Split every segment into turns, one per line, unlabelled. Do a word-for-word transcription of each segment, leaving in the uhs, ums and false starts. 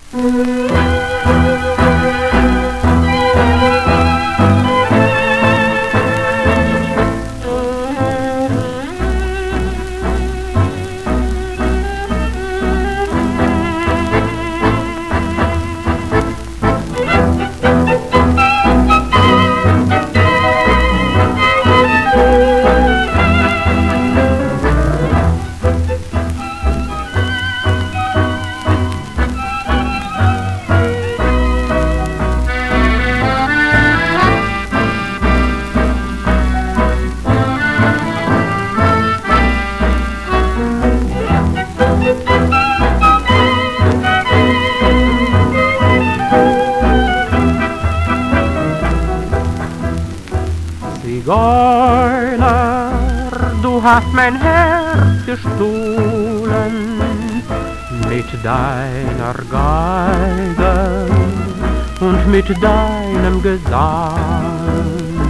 Zigeuner, du hast mein Herz gestohlen mit deiner Geige und mit deinem Gesang.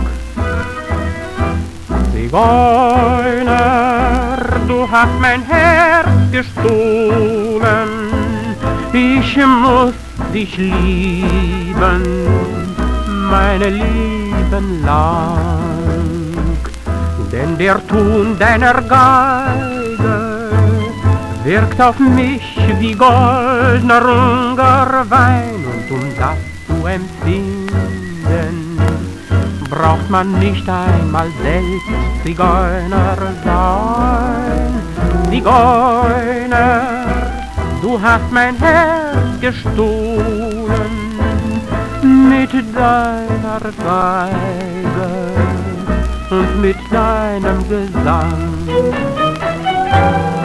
Zigeuner, du hast mein Herz gestohlen, ich muss dich lieben, meine Leben lang. Denn der Ton deiner Geige wirkt auf mich wie goldener Ungarwein. Und um das zu empfinden, braucht man nicht einmal selbst Zigeuner sein. Zigeuner, du hast mein Herz gestohlen mit deiner Geige und mit deinem Gesang.